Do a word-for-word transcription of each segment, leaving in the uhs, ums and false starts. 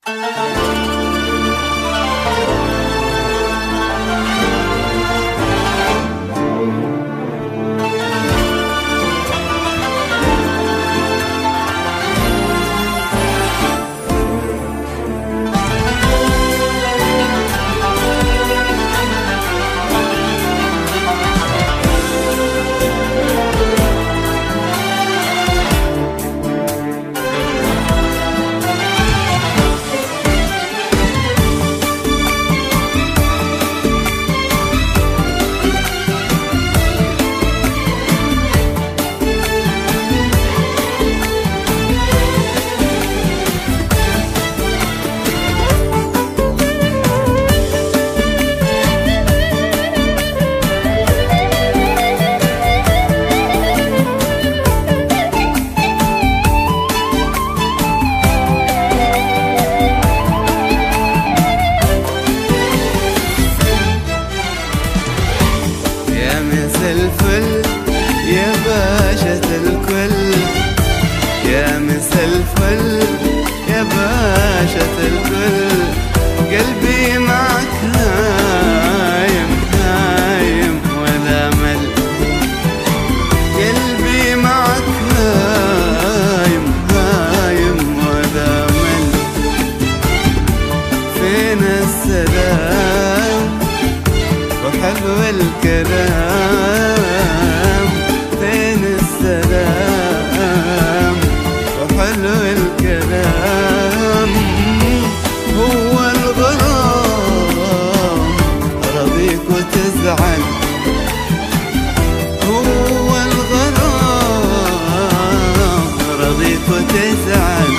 الفل يا باشا الكل، يا مسا الفل يا باشا الكل، قلبي معك هايم هايم ولا مل، قلبي معك هايم هايم ولا مل. فين السلام وحلو الكلام، فين السلام وحلو الكلام. هو الغرام رضيك وتزعل، هو الغرام رضيك وتزعل.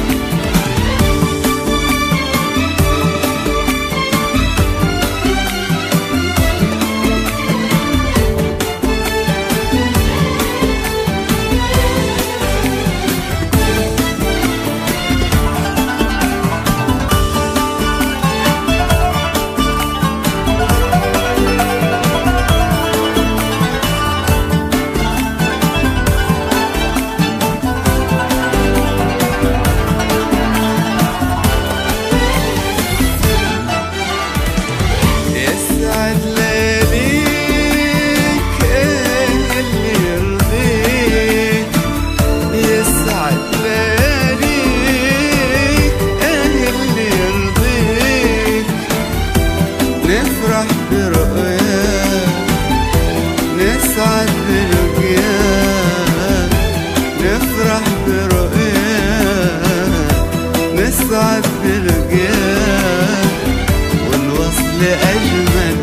نفرح برؤياك نسعد بلقياك، نفرح برؤياك نسعد بلقياك. والوصل أجمل،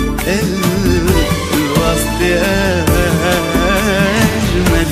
الوصل أجمل.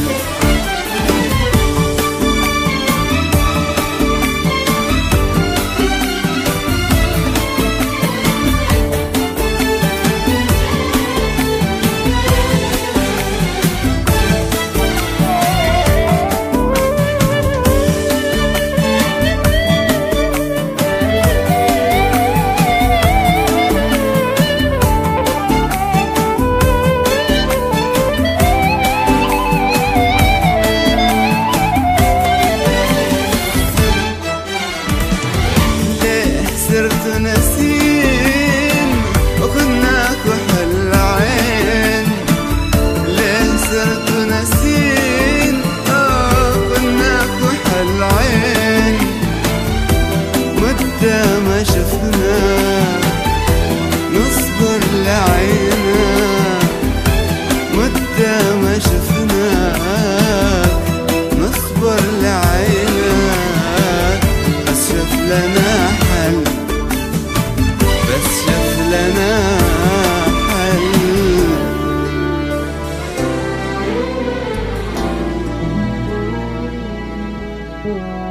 صرت نسيم وكنا كحل عين، ليه صرت نسيم آه كنا كحل عين. مدة ما شفنا نصبر لعينا، مدة ما شفنا نصبر لعينا. بس شف لنا حل، بس شف لنا حل.